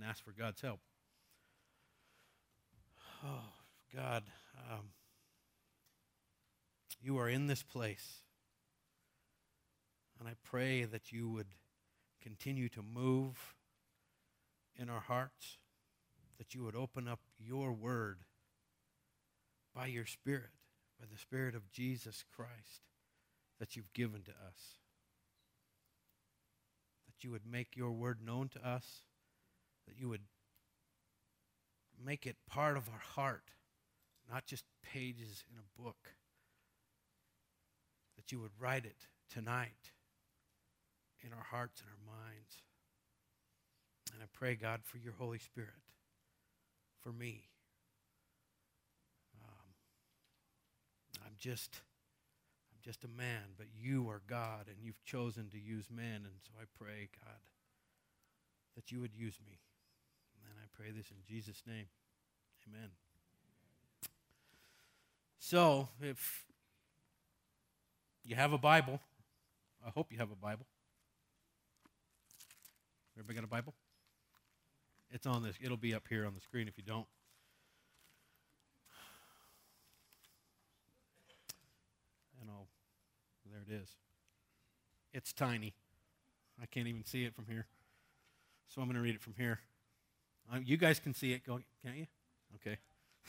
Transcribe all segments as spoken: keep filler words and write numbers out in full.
ask for God's help. Oh, God, um, you are in this place. And I pray that you would continue to move in our hearts, that you would open up your word by your Spirit, by the Spirit of Jesus Christ that you've given to us. That you would make your word known to us, that you would make it part of our heart, not just pages in a book. That you would write it tonight in our hearts and our minds. And I pray, God, for your Holy Spirit, for me. Um, I'm just, I'm just a man, but you are God, and you've chosen to use men, and so I pray, God, that you would use me. And I pray this in Jesus' name. Amen. So, if you have a Bible, I hope you have a Bible. Everybody got a Bible? It's on this. It'll be up here on the screen if you don't. And I'll, there it is. It's tiny. I can't even see it from here. So I'm going to read it from here. Uh, you guys can see it, go, can't you? Okay.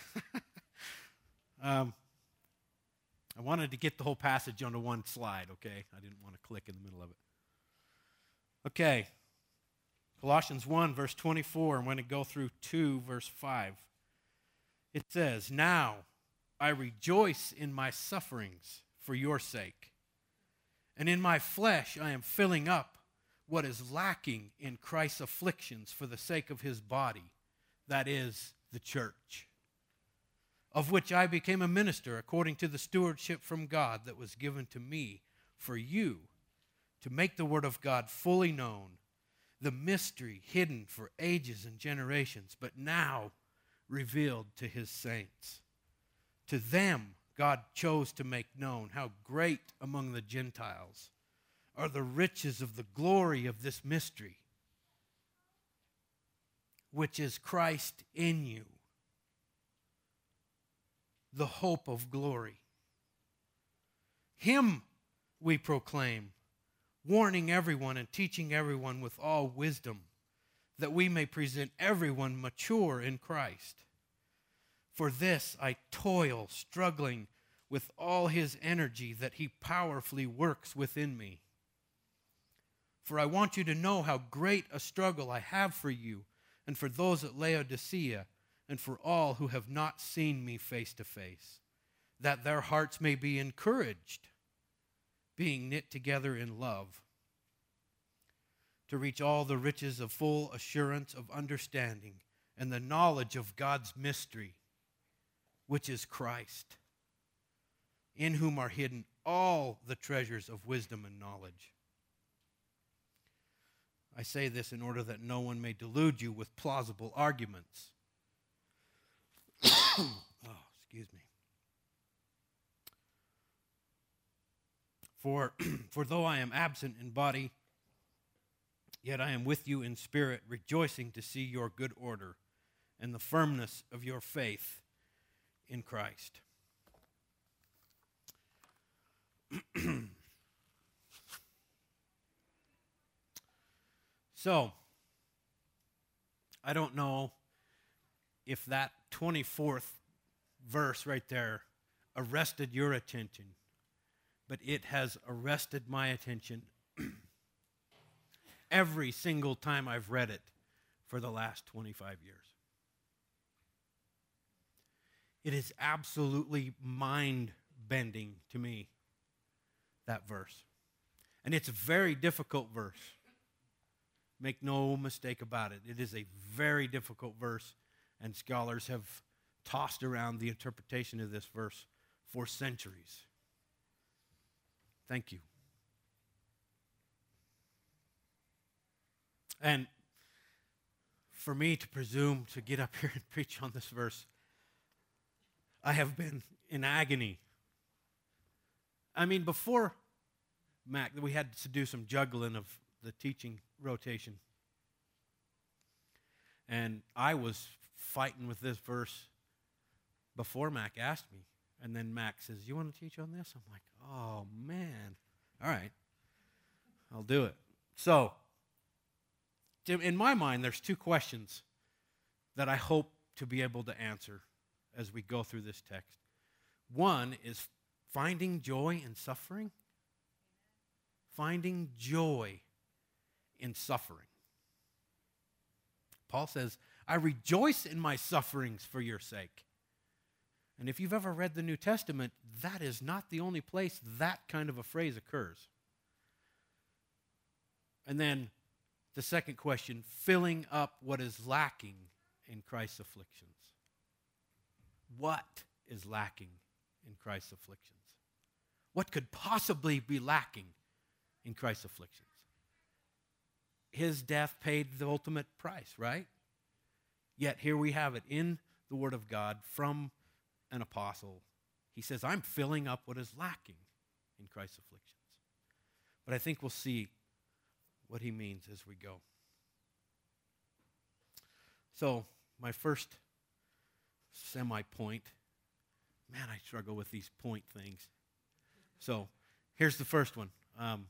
um, I wanted to get the whole passage onto one slide, okay? I didn't want to click in the middle of it. Okay. Colossians one, verse twenty-four, I'm going to go through two, verse five. It says, "Now I rejoice in my sufferings for your sake, and in my flesh I am filling up what is lacking in Christ's afflictions for the sake of his body, that is, the church, of which I became a minister according to the stewardship from God that was given to me for you, to make the word of God fully known, the mystery hidden for ages and generations, but now revealed to his saints. To them God chose to make known how great among the Gentiles are the riches of the glory of this mystery, which is Christ in you, the hope of glory. Him we proclaim, warning everyone and teaching everyone with all wisdom, that we may present everyone mature in Christ. For this I toil, struggling with all his energy that he powerfully works within me. For I want you to know how great a struggle I have for you and for those at Laodicea and for all who have not seen me face to face, that their hearts may be encouraged, being knit together in love, to reach all the riches of full assurance of understanding and the knowledge of God's mystery, which is Christ, in whom are hidden all the treasures of wisdom and knowledge. I say this in order that no one may delude you with plausible arguments. Oh, excuse me. For, for though I am absent in body, yet I am with you in spirit, rejoicing to see your good order and the firmness of your faith in Christ. So, I don't know if that twenty-fourth verse right there arrested your attention, but it has arrested my attention every single time I've read it for the last twenty-five years. It is absolutely mind-bending to me, that verse. And it's a very difficult verse. Make no mistake about it. It is a very difficult verse, and scholars have tossed around the interpretation of this verse for centuries. Thank you. And for me to presume to get up here and preach on this verse, I have been in agony. I mean, before Mac, we had to do some juggling of the teaching rotation. And I was fighting with this verse before Mac asked me. And then Mac says, you want to teach on this? I'm like, oh, man. All right. I'll do it. So, in my mind, there's two questions that I hope to be able to answer as we go through this text. One is finding joy in suffering. Finding joy in suffering. Paul says, I rejoice in my sufferings for your sake. And if you've ever read the New Testament, that is not the only place that kind of a phrase occurs. And then the second question, filling up what is lacking in Christ's afflictions. What is lacking in Christ's afflictions? What could possibly be lacking in Christ's afflictions? His death paid the ultimate price, right? Yet here we have it in the Word of God from an apostle. He says, I'm filling up what is lacking in Christ's afflictions. But I think we'll see what he means as we go. So, my first semi-point. Man, I struggle with these point things. So, here's the first one. Um,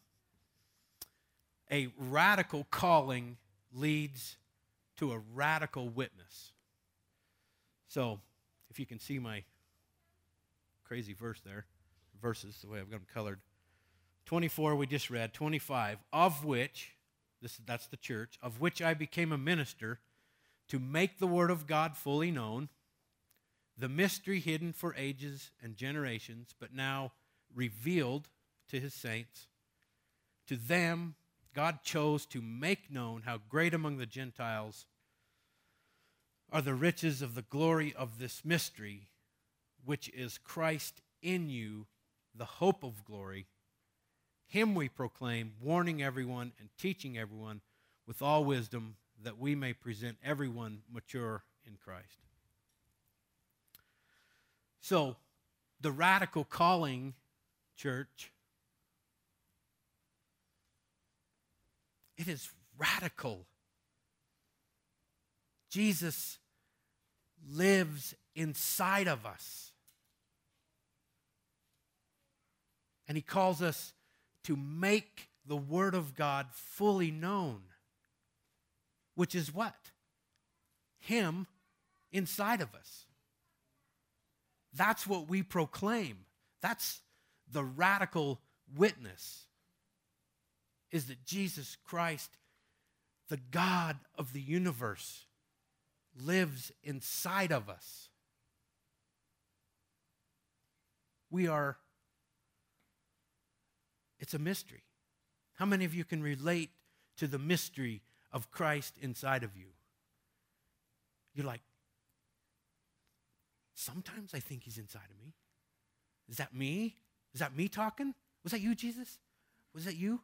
a radical calling leads to a radical witness. So, if you can see my crazy verse there, verses, the way I've got them colored. twenty-four we just read, twenty-five, of which, this, that's the church, of which I became a minister to make the word of God fully known, the mystery hidden for ages and generations, but now revealed to his saints. To them, God chose to make known how great among the Gentiles are the riches of the glory of this mystery, which is Christ in you, the hope of glory. Him we proclaim, warning everyone and teaching everyone with all wisdom, that we may present everyone mature in Christ. So, the radical calling, church, it is radical. Jesus lives inside of us. And he calls us to make the Word of God fully known. Which is what? Him inside of us. That's what we proclaim. That's the radical witness. Is that Jesus Christ, the God of the universe, lives inside of us. We are, it's a mystery. How many of you can relate to the mystery of Christ inside of you? You're like, sometimes I think he's inside of me. Is that me? Is that me talking? Was that you, Jesus? Was that you?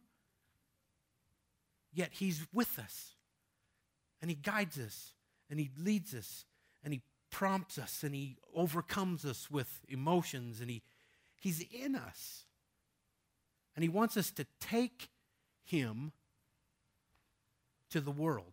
Yet he's with us. And he guides us. And he leads us. And he prompts us. And he overcomes us with emotions. And he, he's in us. And he wants us to take him to the world.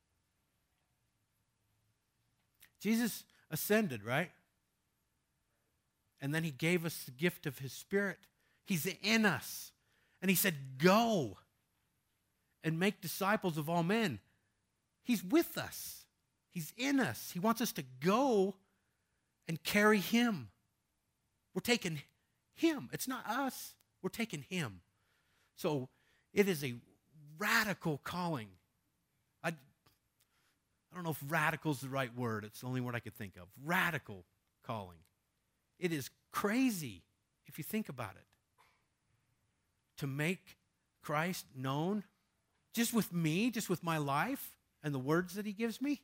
Jesus ascended, right? And then he gave us the gift of his Spirit. He's in us. And he said, go and make disciples of all men. He's with us. He's in us. He wants us to go and carry him. We're taking him. It's not us. We're taking him. So it is a radical calling. I, I don't know if radical is the right word. It's the only word I could think of. Radical calling. It is crazy if you think about it. To make Christ known just with me, just with my life and the words that he gives me.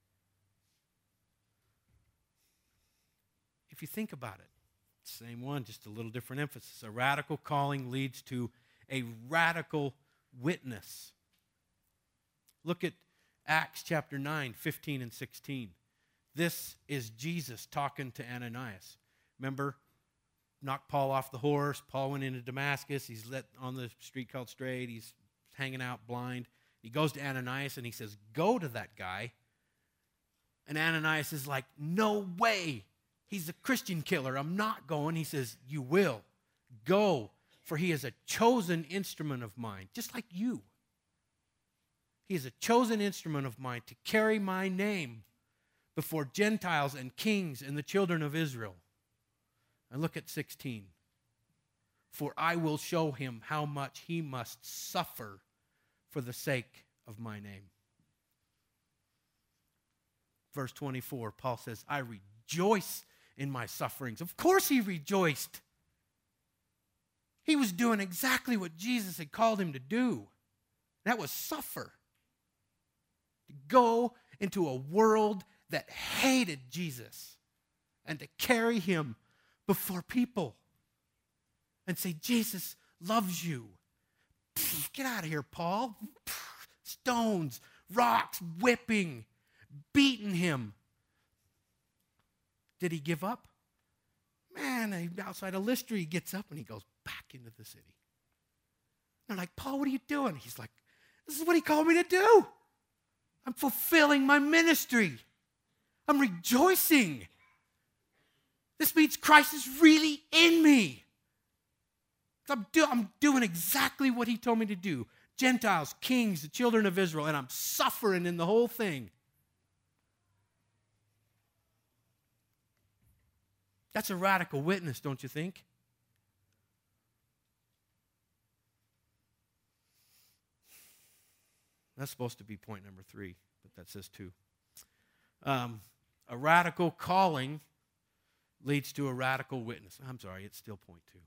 If you think about it, same one, just a little different emphasis. A radical calling leads to a radical witness. Look at Acts chapter nine, fifteen and sixteen. This is Jesus talking to Ananias. Remember, knocked Paul off the horse. Paul went into Damascus. He's let on the street called Straight. He's hanging out blind. He goes to Ananias and he says, go to that guy And Ananias is like, no way. He's a Christian killer. I'm not going. He says, you will. Go, for he is a chosen instrument of mine, just like you. He is a chosen instrument of mine to carry my name before Gentiles and kings and the children of Israel. And look at sixteen. For I will show him how much he must suffer for the sake of my name. Verse twenty-four, Paul says, I rejoice in my sufferings. Of course he rejoiced. He was doing exactly what Jesus had called him to do. That was suffer. To go into a world that hated Jesus and to carry him before people and say, Jesus loves you. Get out of here, Paul. Stones, rocks, whipping, beating him. Did he give up? Man, outside of Lystra, he gets up and he goes back into the city. They're like, Paul, what are you doing? He's like, this is what he called me to do. I'm fulfilling my ministry. I'm rejoicing. This means Christ is really in me. I'm, do, I'm doing exactly what he told me to do. Gentiles, kings, the children of Israel, and I'm suffering in the whole thing. That's a radical witness, don't you think? That's supposed to be point number three, but that says two. Um, a radical calling leads to a radical witness. I'm sorry, it's still point two.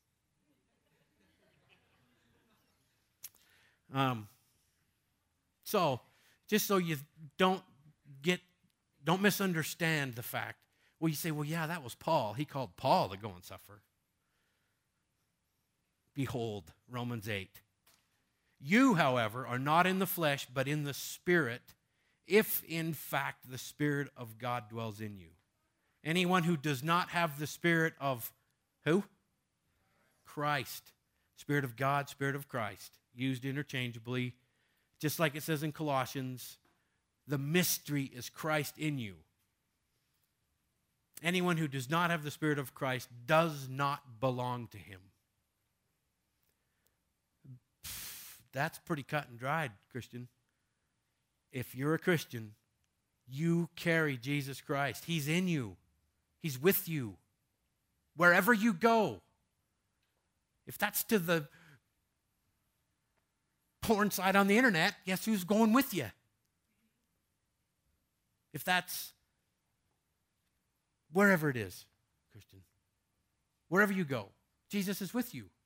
Um, so, just so you don't get, don't misunderstand the fact. Well, you say, well, yeah, that was Paul. He called Paul to go and suffer. Behold, Romans eight. You, however, are not in the flesh, but in the Spirit, if in fact the Spirit of God dwells in you. Anyone who does not have the Spirit of who? Christ. Spirit of God, Spirit of Christ. Used interchangeably. Just like it says in Colossians, the mystery is Christ in you. Anyone who does not have the Spirit of Christ does not belong to him. That's pretty cut and dried, Christian. If you're a Christian, you carry Jesus Christ. He's in you. He's with you. Wherever you go. If that's to the porn site on the internet, guess who's going with you? If that's wherever it is, Christian. Wherever you go, Jesus is with you.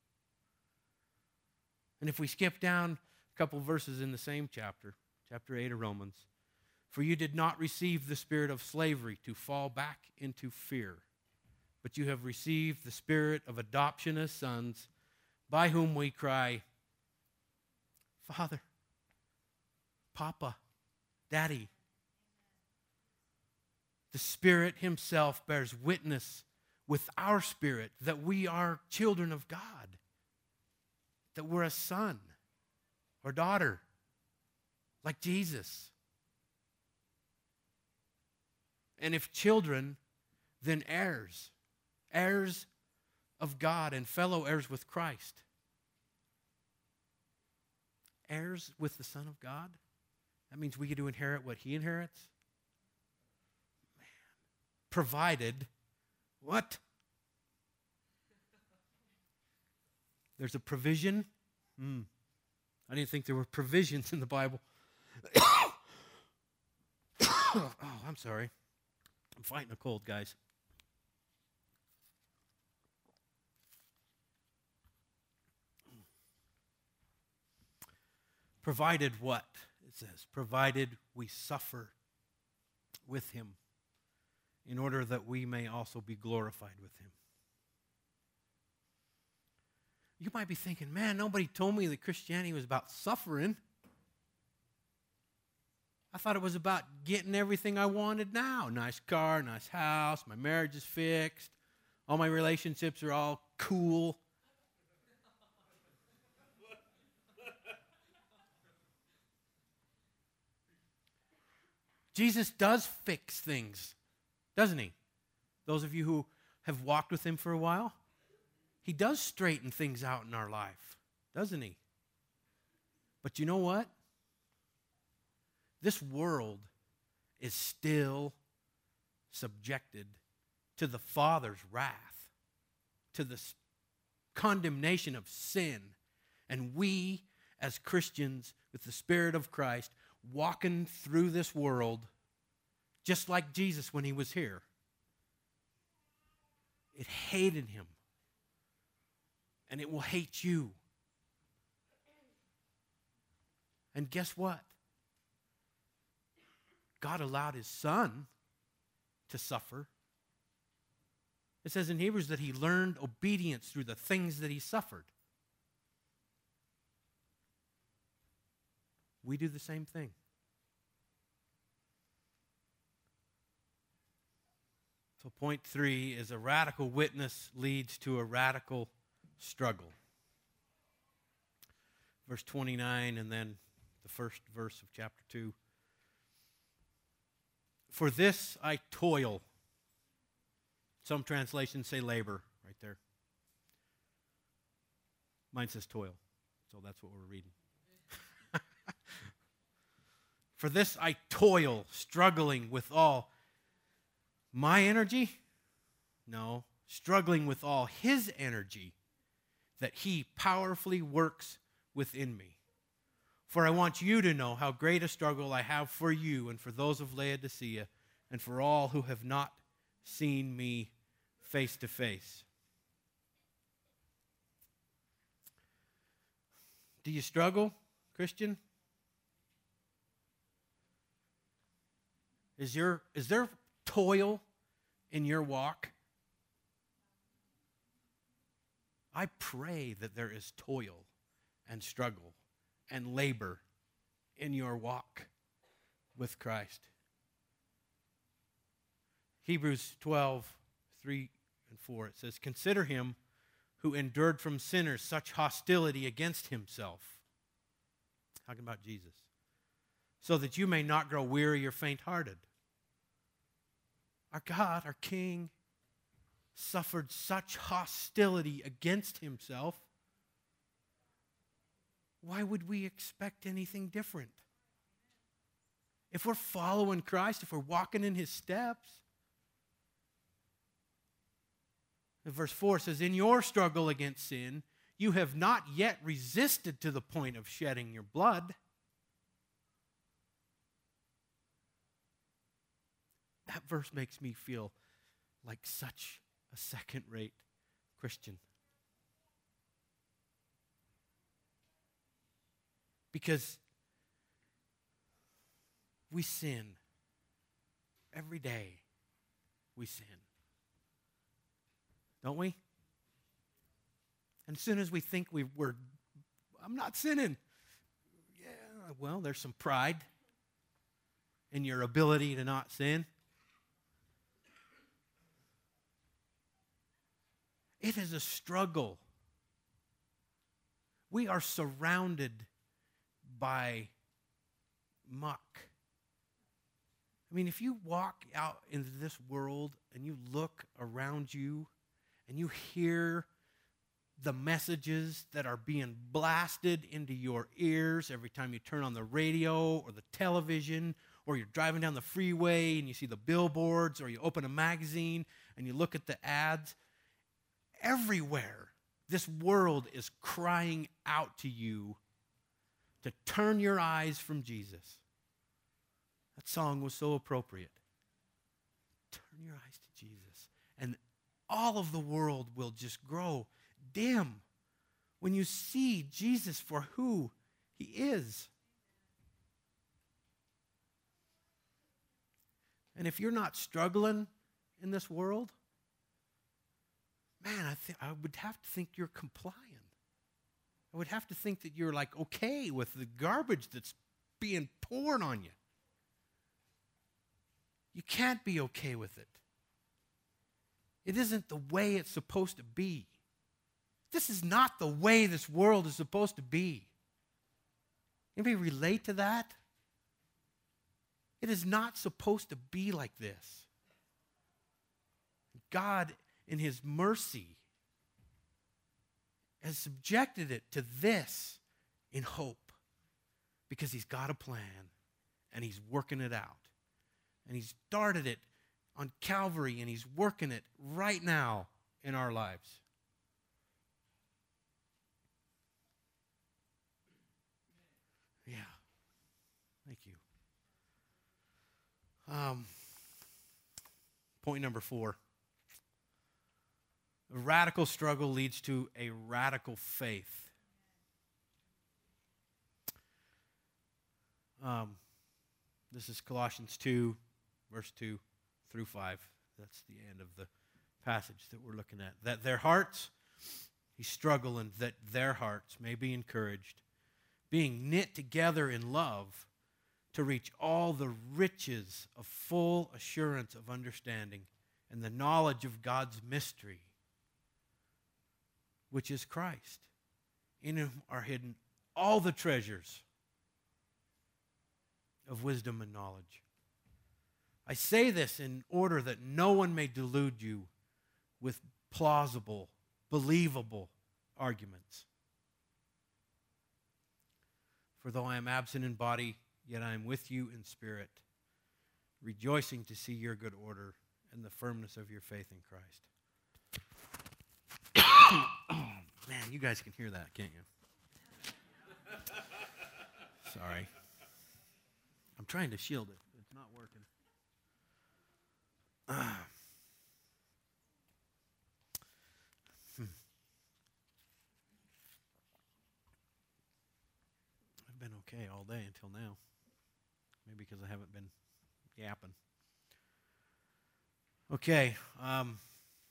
And if we skip down a couple verses in the same chapter, chapter eight of Romans, for you did not receive the spirit of slavery to fall back into fear, but you have received the spirit of adoption as sons, by whom we cry, Father, Papa, Daddy. The Spirit himself bears witness with our spirit that we are children of God, that we're a son or daughter, like Jesus. And if children, then heirs, heirs of God and fellow heirs with Christ. Heirs with the Son of God? That means we get to inherit what he inherits? Man. Provided, what? There's a provision? Hmm. I didn't think there were provisions in the Bible. Oh, I'm sorry. I'm fighting a cold, guys. Provided what? It says, provided we suffer with him in order that we may also be glorified with him. You might be thinking, man, nobody told me that Christianity was about suffering. I thought it was about getting everything I wanted now. Nice car, nice house, my marriage is fixed, all my relationships are all cool. Jesus does fix things, doesn't he? Those of you who have walked with him for a while, he does straighten things out in our life, doesn't he? But you know what? This world is still subjected to the Father's wrath, to the condemnation of sin. And we, as Christians, with the Spirit of Christ, walking through this world, just like Jesus when he was here, it hated him. And it will hate you. And guess what? God allowed his Son to suffer. It says in Hebrews that he learned obedience through the things that he suffered. We do the same thing. So point three is a radical witness leads to a radical struggle. Verse twenty-nine and then the first verse of chapter two. For this I toil. Some translations say labor right there. Mine says toil, so that's what we're reading. For this I toil, struggling with all my energy? No, struggling with all his energy that he powerfully works within me. For I want you to know how great a struggle I have for you and for those of Laodicea and for all who have not seen me face to face. Do you struggle, Christian? Is your is there toil in your walk? I pray that there is toil and struggle and labor in your walk with Christ. Hebrews twelve, three and four, it says, consider him who endured from sinners such hostility against himself. Talking about Jesus. So that you may not grow weary or faint-hearted. Our God, our King, suffered such hostility against himself. Why would we expect anything different? If we're following Christ, if we're walking in his steps. And verse four says, in your struggle against sin, you have not yet resisted to the point of shedding your blood. That verse makes me feel like such a second-rate Christian. Because we sin. Every day we sin. Don't we? And as soon as we think we, we're, I'm not sinning. Yeah, well, there's some pride in your ability to not sin. It is a struggle. We are surrounded by muck. I mean, if you walk out into this world and you look around you and you hear the messages that are being blasted into your ears every time you turn on the radio or the television, or you're driving down the freeway and you see the billboards, or you open a magazine and you look at the ads, everywhere this world is crying out to you to turn your eyes from Jesus. That song was so appropriate. Turn your eyes to Jesus. And all of the world will just grow dim when you see Jesus for who he is. And if you're not struggling in this world, man, I, th- I would have to think you're complying. I would have to think that you're like okay with the garbage that's being poured on you. You can't be okay with it. It isn't the way it's supposed to be. This is not the way this world is supposed to be. Anybody relate to that? It is not supposed to be like this. God, in his mercy, has subjected it to this in hope, because he's got a plan and he's working it out. And he started it on Calvary and he's working it right now in our lives. Yeah. Thank you. Um, point number four. A radical struggle leads to a radical faith. Um, this is Colossians two, verse two through five. That's the end of the passage that we're looking at. That their hearts, he's struggling, that their hearts may be encouraged, being knit together in love, to reach all the riches of full assurance of understanding and the knowledge of God's mystery, which is Christ, in whom are hidden all the treasures of wisdom and knowledge. I say this in order that no one may delude you with plausible, believable arguments. For though I am absent in body, yet I am with you in spirit, rejoicing to see your good order and the firmness of your faith in Christ. Man, you guys can hear that, can't you? Sorry. I'm trying to shield it. It's not working. Uh. Hmm. I've been okay all day until now. Maybe because I haven't been yapping. Okay. Um,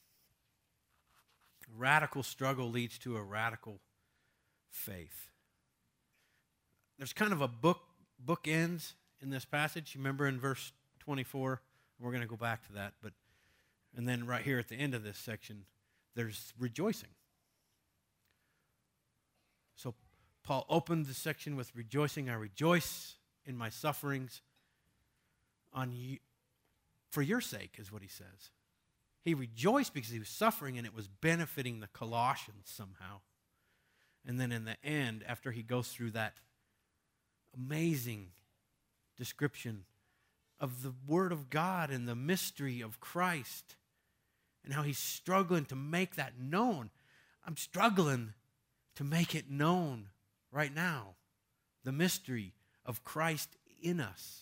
radical struggle leads to a radical faith. There's kind of a book bookends in this passage. You remember in verse twenty-four? We're going to go back to that. But and then right here at the end of this section, there's rejoicing. So Paul opened the section with rejoicing. I rejoice in my sufferings on you, for your sake, is what he says. He rejoiced because he was suffering and it was benefiting the Colossians somehow. And then in the end, after he goes through that amazing description of the Word of God and the mystery of Christ and how he's struggling to make that known. I'm struggling to make it known right now. The mystery of Christ in us.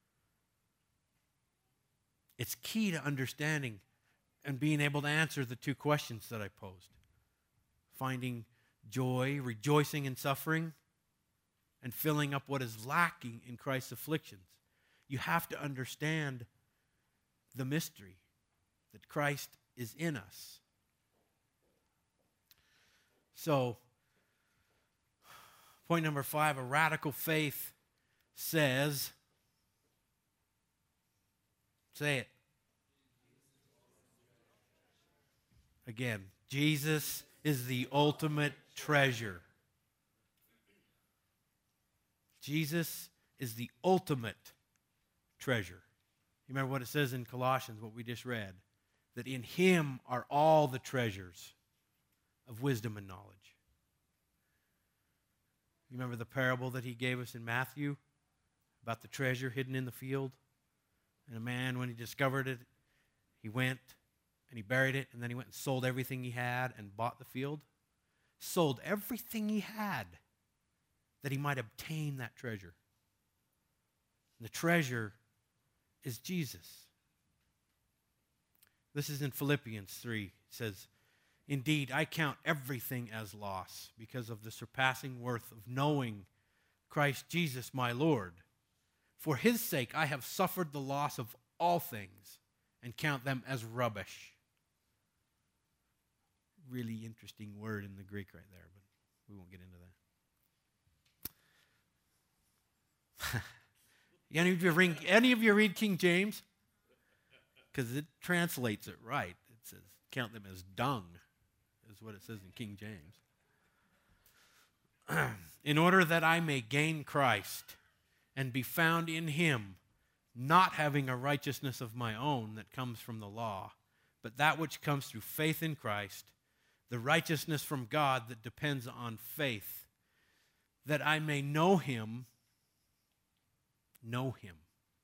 It's key to understanding and being able to answer the two questions that I posed. Finding joy, rejoicing in suffering, and filling up what is lacking in Christ's afflictions. You have to understand the mystery that Christ is in us. So, point number five, a radical faith says, say it. Again, Jesus is the ultimate treasure. Jesus is the ultimate treasure. You remember what it says in Colossians, what we just read? That in him are all the treasures of wisdom and knowledge. You remember the parable that he gave us in Matthew about the treasure hidden in the field? And a man, when he discovered it, he went and he buried it, and then he went and sold everything he had and bought the field. Sold everything he had that he might obtain that treasure. The treasure is Jesus. This is in Philippians three. It says, indeed, I count everything as loss because of the surpassing worth of knowing Christ Jesus my Lord. For his sake I have suffered the loss of all things and count them as rubbish. Really interesting word in the Greek right there, but we won't get into that. Any of you read, any of you read King James? Because it translates it right. It says, count them as dung, is what it says in King James. In order that I may gain Christ and be found in him, not having a righteousness of my own that comes from the law, but that which comes through faith in Christ, the righteousness from God that depends on faith, that I may know him, know him,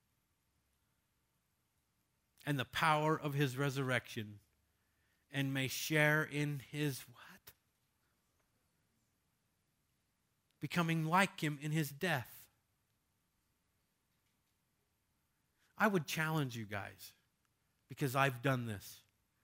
and the power of his resurrection, and may share in his what? Becoming like him in his death. I would challenge you guys, because I've done this.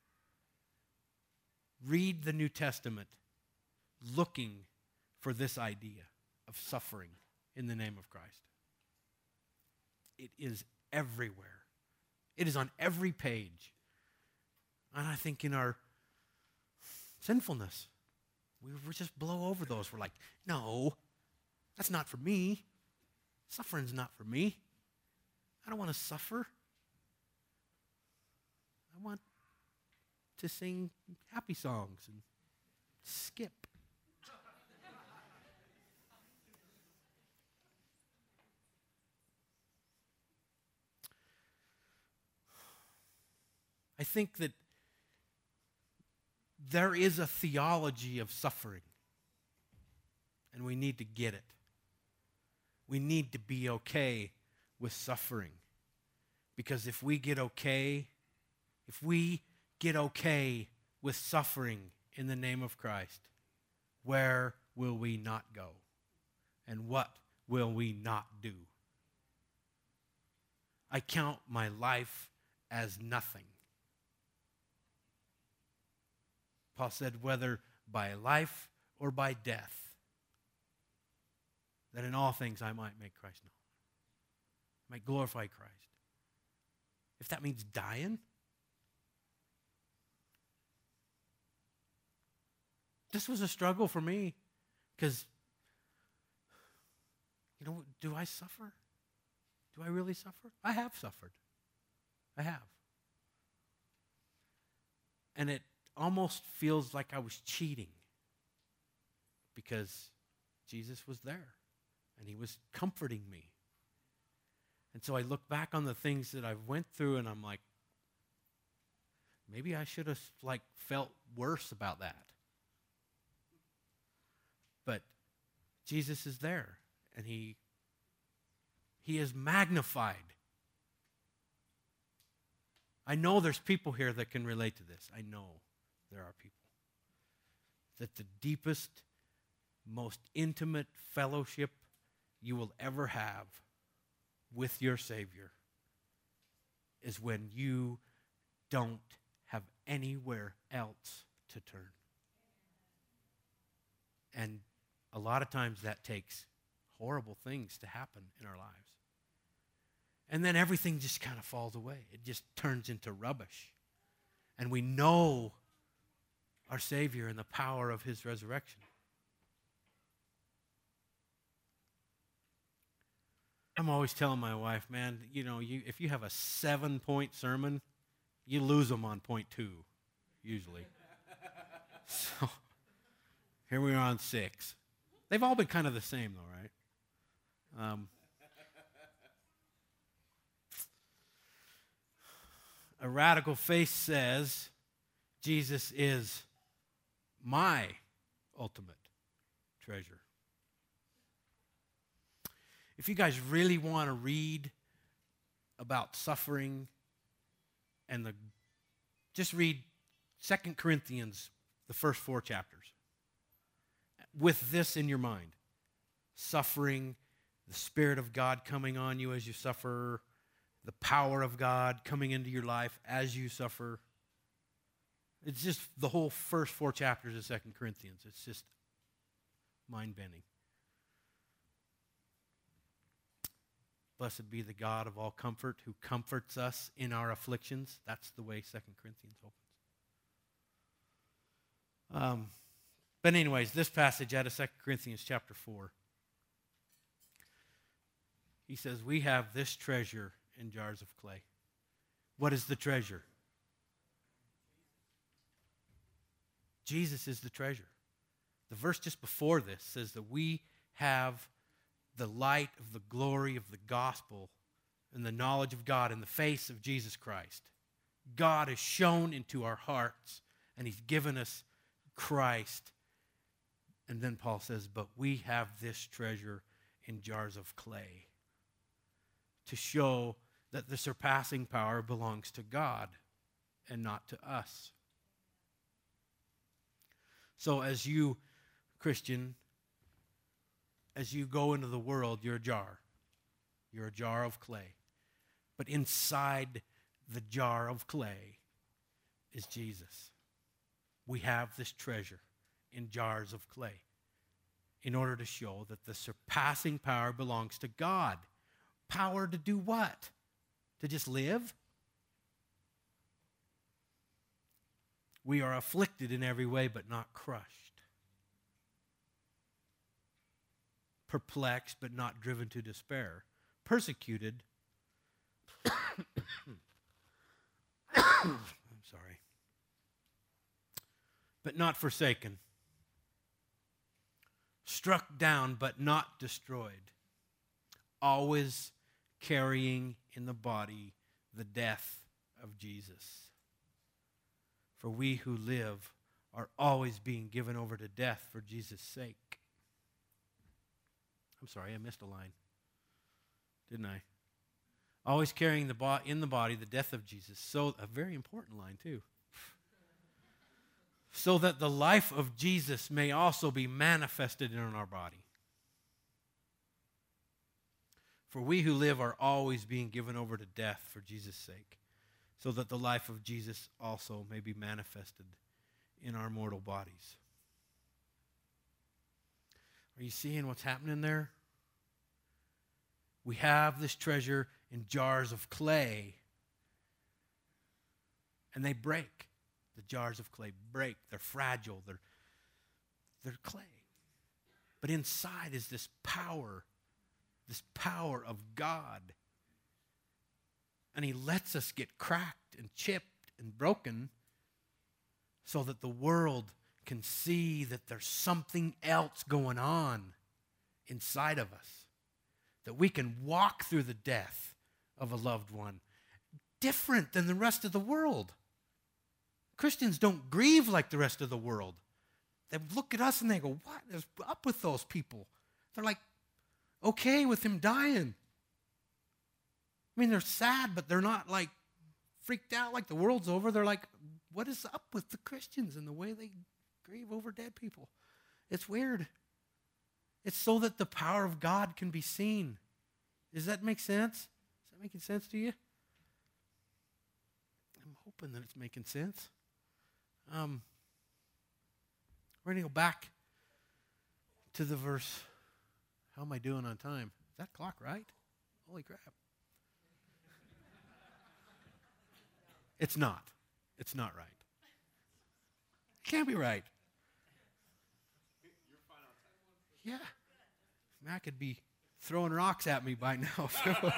Read the New Testament looking for this idea of suffering in the name of Christ. It is everywhere. It is on every page. And I think in our sinfulness, we we just blow over those. We're like, no, that's not for me. Suffering's not for me. I don't want to suffer. I want to sing happy songs and skip. I think that there is a theology of suffering, and we need to get it. We need to be okay with suffering, because if we get okay, if we get okay with suffering in the name of Christ, where will we not go? And what will we not do? I count my life as nothing. Paul said, whether by life or by death, that in all things I might make Christ known. I might glorify Christ. If that means dying, this was a struggle for me, because, you know, do I suffer? Do I really suffer? I have suffered. I have. And it almost feels like I was cheating, because Jesus was there and he was comforting me. And so I look back on the things that I went through and I'm like, maybe I should have like felt worse about that. But Jesus is there, and he he is magnified. I know there's people here that can relate to this. I know there are people. That the deepest, most intimate fellowship you will ever have with your Savior is when you don't have anywhere else to turn. And a lot of times that takes horrible things to happen in our lives. And then everything just kind of falls away. It just turns into rubbish. And we know our Savior and the power of his resurrection. I'm always telling my wife, man, you know, you, if you have a seven-point sermon, you lose them on point two, usually. So here we are on six. They've all been kind of the same, though, right? Um, a radical faith says Jesus is my ultimate treasure. If you guys really want to read about suffering and the, just read Second Corinthians, the first four chapters, with this in your mind. Suffering, the Spirit of God coming on you as you suffer, the power of God coming into your life as you suffer. It's just the whole first four chapters of Second Corinthians. It's just mind-bending. Blessed be the God of all comfort, who comforts us in our afflictions. That's the way Second Corinthians opens. Um, but anyways, this passage out of Second Corinthians chapter four. He says, we have this treasure in jars of clay. What is the treasure? Jesus is the treasure. The verse just before this says that we have the light of the glory of the gospel and the knowledge of God in the face of Jesus Christ. God has shone into our hearts, and he's given us Christ. And then Paul says, but we have this treasure in jars of clay to show that the surpassing power belongs to God and not to us. So as you, Christian, as you go into the world, you're a jar. You're a jar of clay. But inside the jar of clay is Jesus. We have this treasure in jars of clay in order to show that the surpassing power belongs to God. Power to do what? To just live? We are afflicted in every way, but not crushed. Perplexed, but not driven to despair. Persecuted. I'm sorry. But not forsaken. Struck down, but not destroyed. Always carrying in the body the death of Jesus. For we who live are always being given over to death for Jesus' sake. I'm sorry, I missed a line. Didn't I? Always carrying the bo- in the body the death of Jesus. So, a very important line too. So that the life of Jesus may also be manifested in our body. For we who live are always being given over to death for Jesus' sake, so that the life of Jesus also may be manifested in our mortal bodies. Are you seeing what's happening there? We have this treasure in jars of clay, and they break. The jars of clay break. They're fragile. They're, they're clay. But inside is this power, this power of God. And he lets us get cracked and chipped and broken so that the world can see that there's something else going on inside of us. That we can walk through the death of a loved one different than the rest of the world. Christians don't grieve like the rest of the world. They look at us and they go, what is up with those people? They're like, okay with him dying. I mean, they're sad, but they're not like freaked out like the world's over. They're like, what is up with the Christians and the way they grieve over dead people? It's weird. It's so that the power of God can be seen. Does that make sense? Is that making sense to you? I'm hoping that it's making sense. Um, we're going to go back to the verse. How am I doing on time? Is that clock right? Holy crap. It's not. It's not right. It can't be right. Yeah. Matt could be throwing rocks at me by now.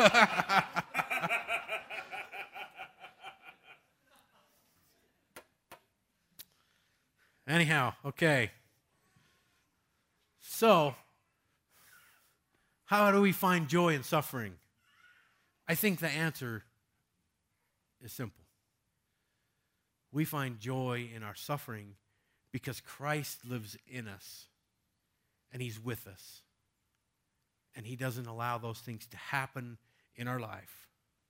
Anyhow, okay. So, how do we find joy in suffering? I think the answer is simple. We find joy in our suffering because Christ lives in us and he's with us. And he doesn't allow those things to happen in our life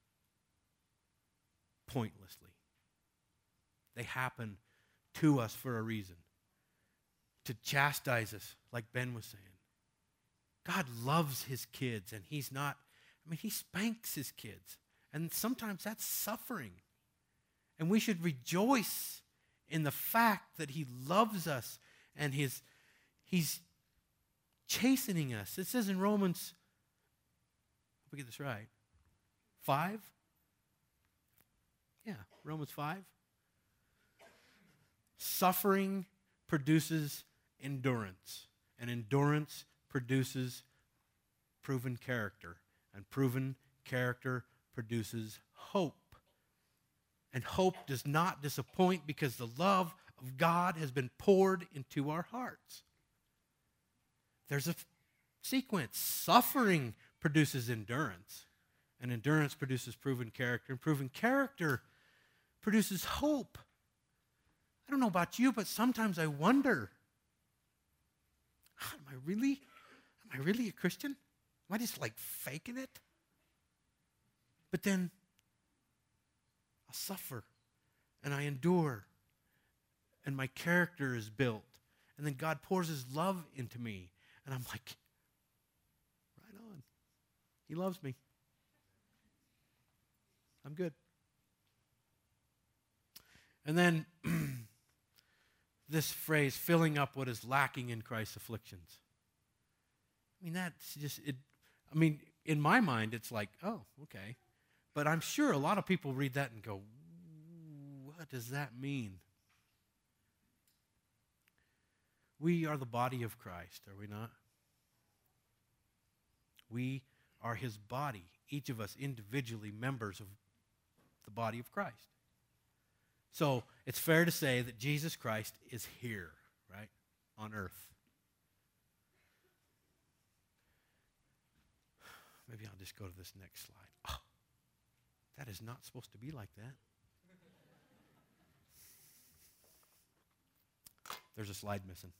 pointlessly. They happen to us for a reason. To chastise us, like Ben was saying. God loves his kids, and he's not, I mean, he spanks his kids. And sometimes that's suffering. And we should rejoice in the fact that he loves us and his, he's chastening us. It says in Romans, hope we get this right, five? Yeah, Romans five. Suffering produces endurance, and endurance produces proven character, and proven character produces hope. And hope does not disappoint because the love of God has been poured into our hearts. There's a sequence. Suffering produces endurance, And endurance produces proven character. And proven character produces hope. I don't know about you, but sometimes I wonder, am I really, am I really a Christian? Am I just like faking it? But then I suffer and I endure and my character is built. And then God pours his love into me. And I'm like, right on. He loves me. I'm good. And then this phrase, filling up what is lacking in Christ's afflictions. I mean, that's just, it. I mean, in my mind, it's like, oh, okay. But I'm sure a lot of people read that and go, what does that mean? We are the body of Christ, are we not? We are his body, each of us individually members of the body of Christ. So it's fair to say that Jesus Christ is here, right, on earth. Maybe I'll just go to this next slide. Oh, that is not supposed to be like that. There's a slide missing.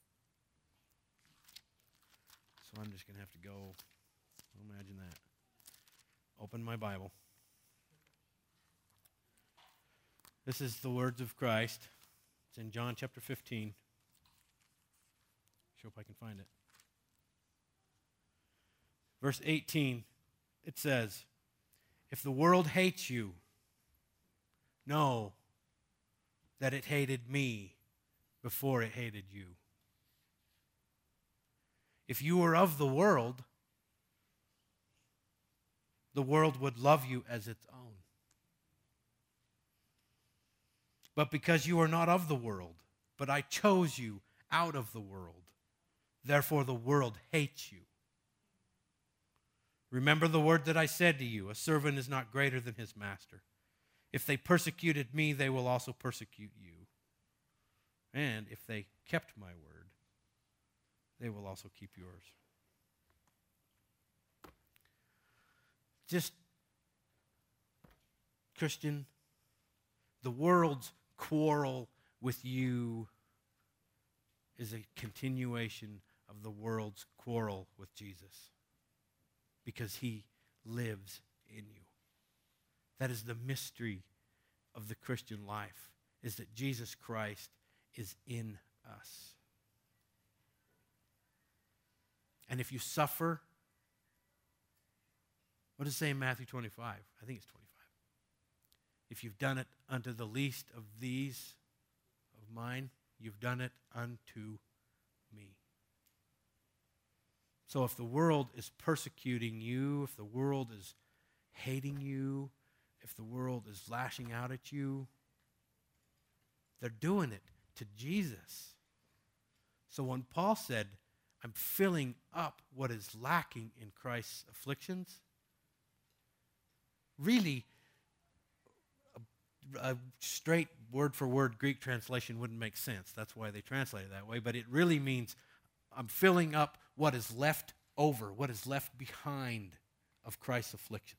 So I'm just going to have to go, imagine that. Open my Bible. This is the words of Christ. It's in John chapter fifteen. Sure if I can find it. Verse eighteen, it says, if the world hates you, know that it hated me before it hated you. If you were of the world, the world would love you as its own. But because you are not of the world, but I chose you out of the world, therefore the world hates you. Remember the word that I said to you, a servant is not greater than his master. If they persecuted me, they will also persecute you. And if they kept my word, they will also keep yours. Just, Christian, the world's quarrel with you is a continuation of the world's quarrel with Jesus, because he lives in you. That is the mystery of the Christian life, is that Jesus Christ is in us. And if you suffer, what does it say in Matthew twenty-five? I think it's twenty-five. If you've done it unto the least of these of mine, you've done it unto me. So if the world is persecuting you, if the world is hating you, if the world is lashing out at you, they're doing it to Jesus. So when Paul said, I'm filling up what is lacking in Christ's afflictions, really, a, a straight word-for-word Greek translation wouldn't make sense. That's why they translate it that way. But it really means I'm filling up what is left over, what is left behind of Christ's afflictions.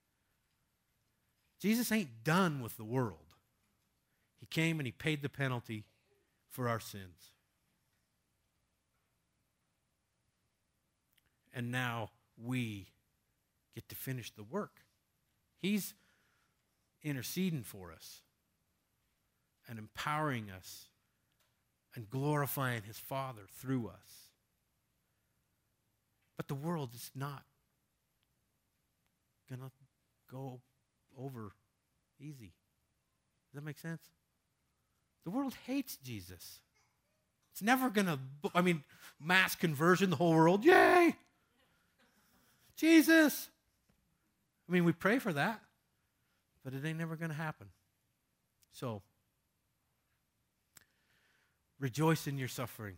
Jesus ain't done with the world. He came and he paid the penalty for our sins. And now we get to finish the work. He's interceding for us and empowering us and glorifying his Father through us. But the world is not going to go over easy. Does that make sense? The world hates Jesus. It's never going to, I mean, mass conversion, the whole world, yay! Jesus! I mean, we pray for that, but it ain't never going to happen. So, rejoice in your suffering.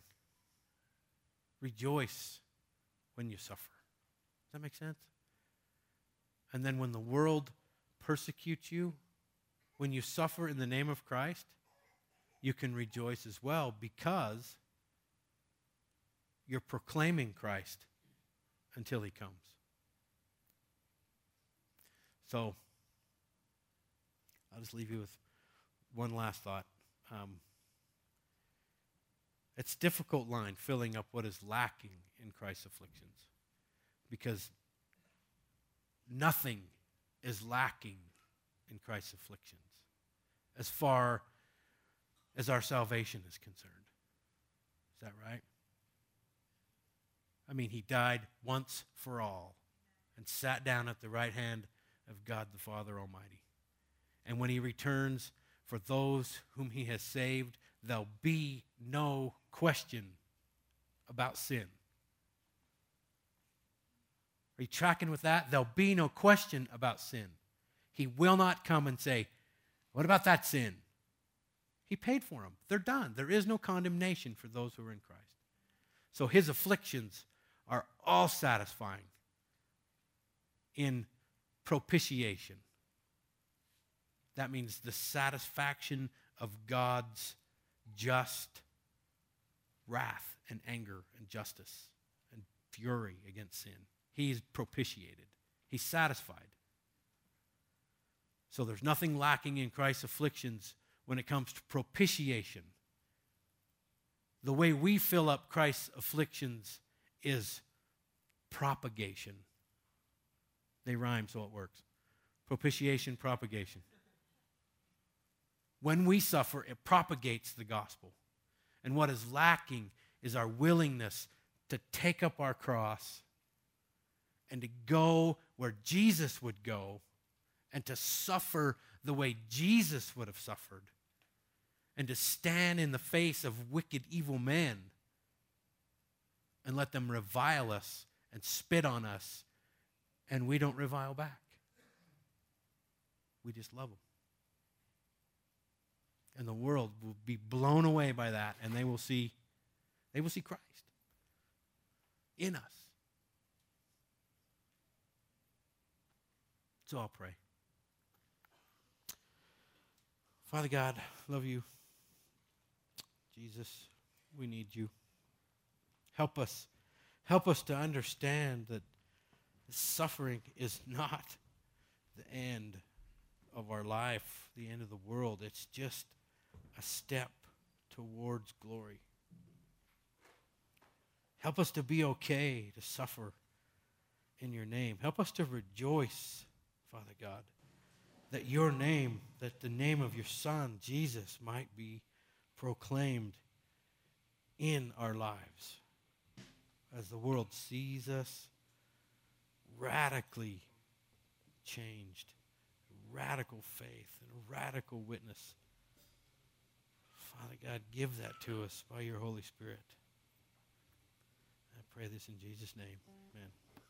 Rejoice when you suffer. Does that make sense? And then when the world persecutes you, when you suffer in the name of Christ, you can rejoice as well, because you're proclaiming Christ until he comes. So, I'll just leave you with one last thought. Um, it's a difficult line, filling up what is lacking in Christ's afflictions, because nothing is lacking in Christ's afflictions as far as our salvation is concerned. Is that right? I mean, he died once for all and sat down at the right hand of God the Father Almighty. And when he returns, for those whom he has saved, there'll be no question about sin. Are you tracking with that? There'll be no question about sin. He will not come and say, what about that sin? He paid for them. They're done. There is no condemnation for those who are in Christ. So his afflictions are all satisfying in propitiation. That means the satisfaction of God's just wrath and anger and justice and fury against sin. He's propitiated. He's satisfied. So there's nothing lacking in Christ's afflictions when it comes to propitiation. The way we fill up Christ's afflictions is propagation. They rhyme, so it works. Propitiation, propagation. When we suffer, it propagates the gospel. And what is lacking is our willingness to take up our cross and to go where Jesus would go and to suffer the way Jesus would have suffered and to stand in the face of wicked, evil men and let them revile us and spit on us, and we don't revile back. We just love them. And the world will be blown away by that, and they will see, they will see Christ in us. So I'll pray. Father God, love you. Jesus, we need you. Help us. Help us to understand that suffering is not the end of our life, the end of the world. It's just a step towards glory. Help us to be okay to suffer in your name. Help us to rejoice, Father God, that your name, that the name of your Son, Jesus, might be proclaimed in our lives as the world sees us radically changed, radical faith and radical witness. Father God, give that to us by your Holy Spirit. I pray this in Jesus' name. Amen.